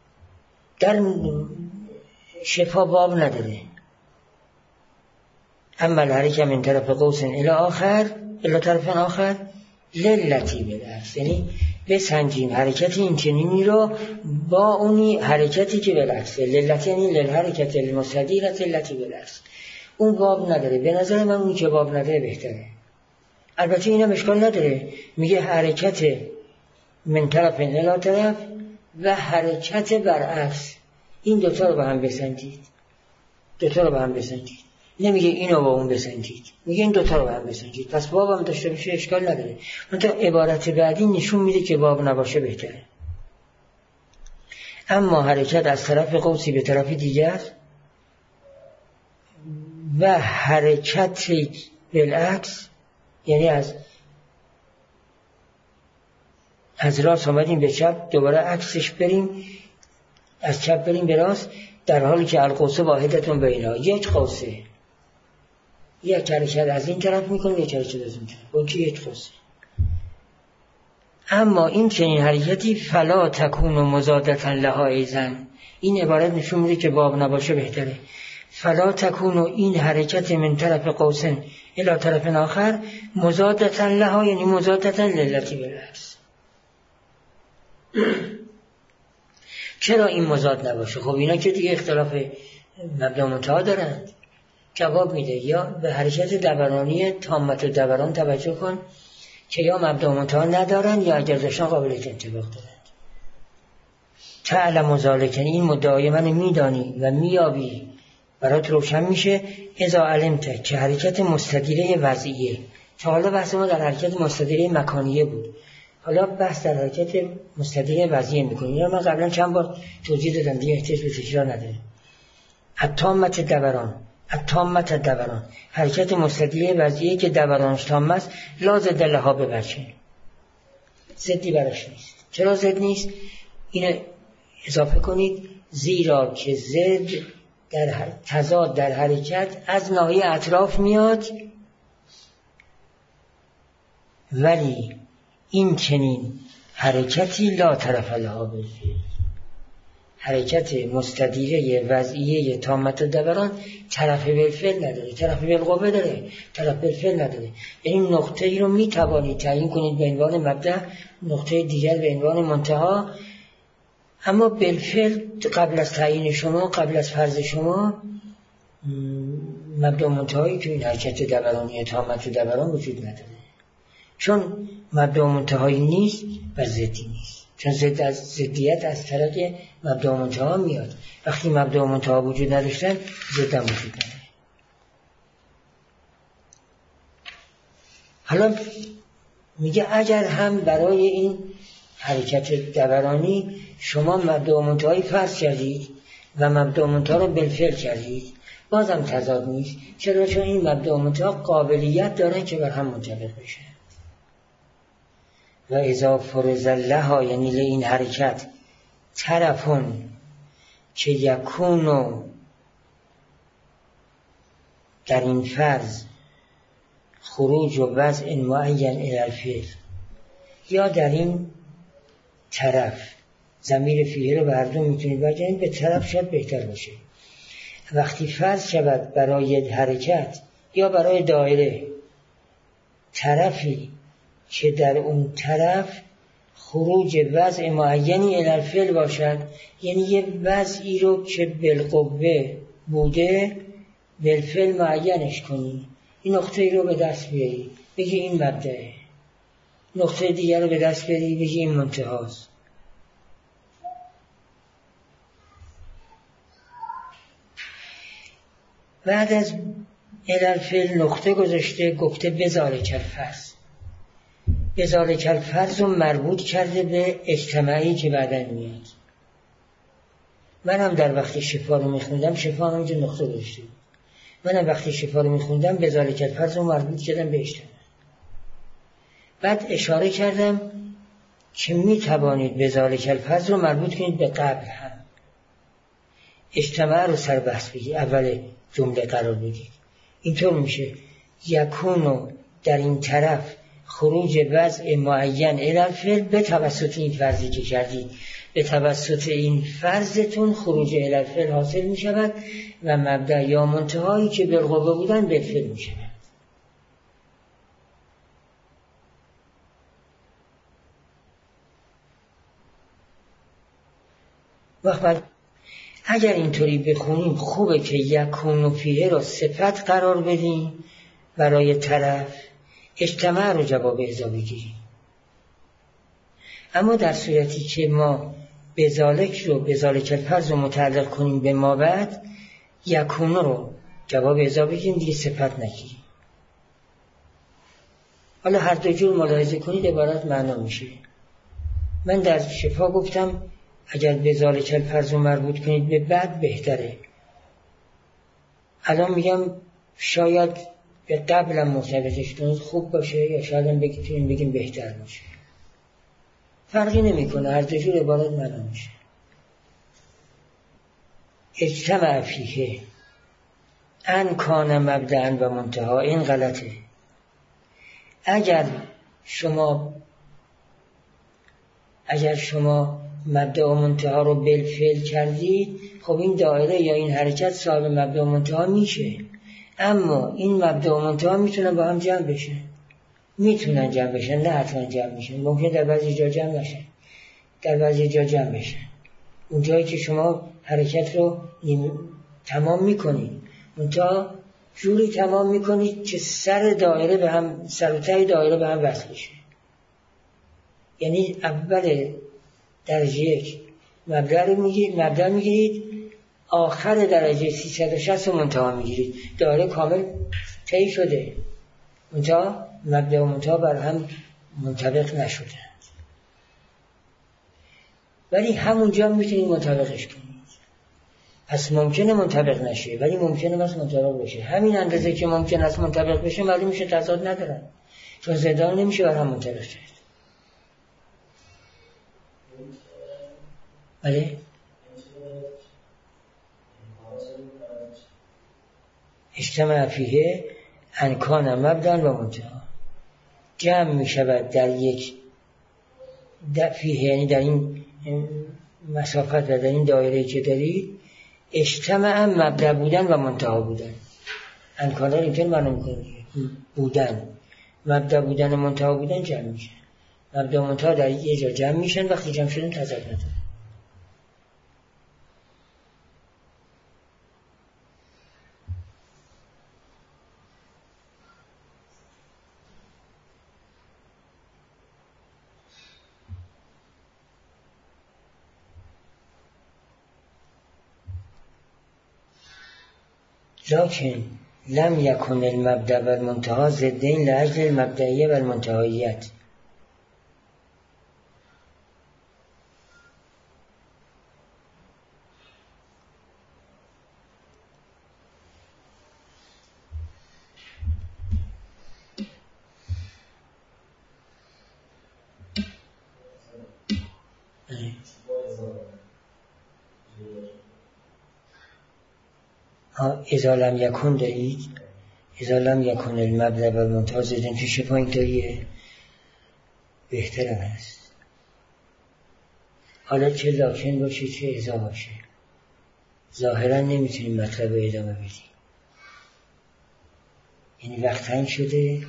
در شفا باب نداره، اما الحرکه من طرف قوس الی آخر الی طرف آخر للتی بالعکس، یعنی بسنجیم حرکت این چنینی رو با اونی حرکتی که بالعکسه. للتی یعنی للحرکت المستدیرة التی بالعکس. اون باب نداره، به نظر من اون که باب نداره بهتره. البته اینم اشکال نداره، میگه حرکت من طرف الی طرف و حرکت برعکس، این دوتا رو با هم بسنجید، دوتا رو با هم بسنجید. نمیگه اینو با اون بسنجید، میگه این دوتا رو با هم بسنجید. پس باب هم داشته باشه اشکال نداره. منتها عبارت بعدی نشون میده که باب نباشه بهتره. اما حرکت از طرف قوسی به طرف دیگر و حرکت بالعکس، یعنی از از راست آمدیم به چپ دوباره عکسش بریم، از چپ بریم به راست، در حالی که القوس واحدتون بینا، یک قوسه، یک حرکت از این طرف میکنه، یک حرکت از این طرف، اون که یک قوسه. اما این چنین حرکتی فلا تکون و مزادتا لها ایزن، این عبارت نشون میده که باب نباشه بهتره. فلا تکون و این حرکت من طرف قوسن الی طرف آخر مزادتا لها، یعنی مزادتا للتی بالعکس. چرا این مزاد نباشه؟ خب اینا که دیگه اختلاف مبدا منتها دارند. جواب میده یا به حرکت دورانی تامت و دوران توجه کن که یا مبدا منتها ندارن یا اگر داشتن قابلیت انطباق دارند. تعلم ذالک، این مدعای من میدانی و میابی، برات روشن میشه اذا علمت که حرکت مستدیره وضعیه. تا حالا بحث ما در حرکت مستدیره مکانیه بود، حالا بحث در حرکت مستدیره وضعیه میکنیم. یا من قبلا چند بار توضیح دادم دیگه احتیاج به تکرار نداره. التامت دوران، التامت دوران، حرکت مستدیره وضعیه که دورانش تام است، لا ضد لها ببرچین، ضدی براش نیست. چرا ضد نیست؟ اینو اضافه کنید، زیرا که ضد در تضاد در حرکت از ناحیه اطراف میاد، ولی این چنین حرکتی لا طرف لها بالفعل، حرکت مستدیره وضعیه تامت دوران طرف بالفعل نداره، طرف بالقوه داره، طرف بالفعل نداره. این نقطه ای رو می توانید تعیین کنید به عنوان مبدأ، نقطه دیگر به عنوان منتها، اما بالفعل قبل از تعیین شما، قبل از فرض شما، مبدأ منتهایی که این حرکت دورانی تامت دوران وجود نداره، چون مبدأ منتهایی نیست و ضدی نیست. چون ضد از ضدیت از طریق مبدأ منتها میاد. وقتی مبدأ منتها وجود نداشتن، ضد هم وجود نداره. حالا میگه اگر هم برای این حرکت دورانی شما مبدأ منتهایی فرض کردید و مبدأ منتها رو بالفعل کردید، بازم تضاد نیست. چرا؟ چون این مبدأ منتها قابلیت دارن که بر هم منطبق بشه. و اذا فرض لها، یعنی این حرکت طرفون که یکونو، در این فرض خروج و وضع معین الی الفعل، یا در این طرف ضمیر فیه رو به هر دو میتونید بگیرید، به طرف شاید بهتر باشه. وقتی فرض شود برای حرکت یا برای دایره طرفی که در اون طرف خروج وضع معینی الی الفعل باشد، یعنی یه وضعی رو که بالقوه بوده بالفعل معینش کنی، این نقطه ای رو به دست بیاری بگی این مبدأه، نقطه دیگر رو به دست بیاری بگی این منتهاست. بعد از الی الفعل نقطه گذاشته، گفته بذالک الفرض. بذالک الفرض رو مربوط کرده به اجتماعی که بعداً میاد. منم در وقتی شفا رو میخوندم، شفا هم اینجا نقطه گذاشته بود. منم وقتی شفا رو میخوندم بذالک الفرض رو مربوط کردم به اجتماع. بعد اشاره کردم که میتوانید بذالک الفرض رو مربوط کنید به قبل هم. اجتماع رو سر بحث بگید، اول جمله قرار بدید. اینطور میشه یکونو در این طرف خروج وضع معین الی الفعل به توسط این فرضی که کردید، به توسط این فرضتون خروج الی الفعل حاصل می شود و مبدأ یا منتهایی که بالقوه بودن بالفعل می شود. وقت اگر اینطوری بخونیم خوبه که یکون فیه را صفت قرار بدیم برای طرف، اجتماع رو جواب اضافه بگیریم. اما در صورتی که ما بذالک رو بذالک الفرض رو متعلق کنیم به ما بعد، یکون رو جواب اضافه بگیریم، دیگه صفت نگیریم. حالا هر دو جور ملاحظه کنید عبارت معنا میشه. من در شفا گفتم اگر بذالک الفرض رو مربوط کنید به بعد بهتره. الان میگم شاید به قبلا مرتبطش کنید خوب باشه، یا شاید هم بگیم بگیم بهتر باشه. فرقی نمیکنه، هر دو جور عبارت معنا میشه. اجتماع فیه ان کان مبدأ و منتها، این غلطه. اگر شما اگر شما مبدأ و منتها رو بالفعل کردید، خب این دایره یا این حرکت صاحب مبدأ و منتها میشه. اما این مبدأ و منتها میتونن با هم جمع بشن، میتونن جمع بشن، نه حتما جمع میشن. ممکن در بعضی جا جمع نشن، در بعضی جا جمع بشن. اون جایی که شما حرکت رو تمام میکنید، منتها جوری تمام میکنید که سر دایره به هم، سر و ته دایره به هم وصل بشه. یعنی اول درجه یک مبدأ رو میگیرید، مبدأ میگیرید، آخر درجه سیصد و شصت رو منتها میگیرید. دایره کامل طی شده، منتها مبدأ و منتها بر هم منطبق نشده، ولی همونجا میتونید منطبقش کنید. پس ممکنه منطبق نشه، ولی ممکنه بس منطبق بشه. همین اندازه که ممکن است منطبق بشه معلوم میشه تضاد ندارن، چون ضدان نمیشه بر هم منطبق شد. بله؟ اجتماع فیه ان کان مبدأ و منتها، جمع می شود در یک فیه، یعنی در این مسافت و در این دایره که دارید، اجتماع مبدأ بودن و منتها بودن. ان کان را اینطور معنا می‌کنه بودن، مبدأ بودن و منتها بودن جمع میشن. مبدأ و منتها در یک جا جمع میشن، وقتی جمع شدن تضاد نداره. لكن لم يكن المبدأ والمنتهى ضدين لأجل المبدئية والمنتهيات. اذا لم یکن دارید، اذا لم یکن المبدأ و المنتهی ضدین، تو شفا اینطوریه، بهتر هست. حالا چه لاکن باشه چه اذا باشه، ظاهرا نمیتونیم مطلب ادامه بدیم. یعنی وقت تنگ شده،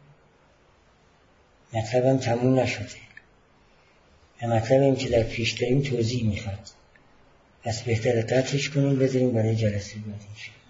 مطلبم تموم نشده و مطلبیم که در پیش داریم توضیح میخواد. پس بهتره قطعش کنیم، بذاریم برای جلسه بعد.